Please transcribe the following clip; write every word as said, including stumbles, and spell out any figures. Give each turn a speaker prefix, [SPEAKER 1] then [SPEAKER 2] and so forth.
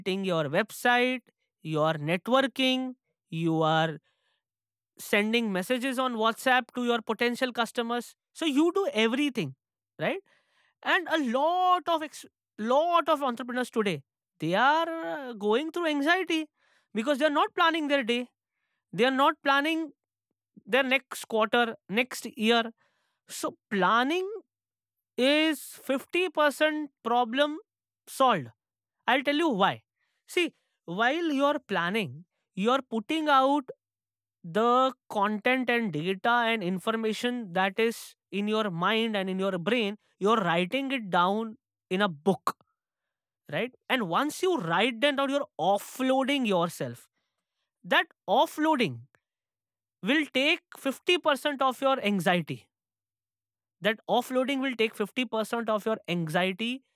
[SPEAKER 1] your website, you are networking, you are sending messages on WhatsApp to your potential customers. So you do everything, right? And a lot of ex- lot of entrepreneurs today, they are uh, going through anxiety because they are not planning their day. They are not planning their next quarter, next year. So planning is fifty percent problem solved. I'll tell you why. See, while you're planning, you're putting out the content and data and information that is in your mind and in your brain, you're writing it down in a book, right? And once you write them down, you're offloading yourself. That offloading will take fifty percent of your anxiety. That offloading will take fifty percent of your anxiety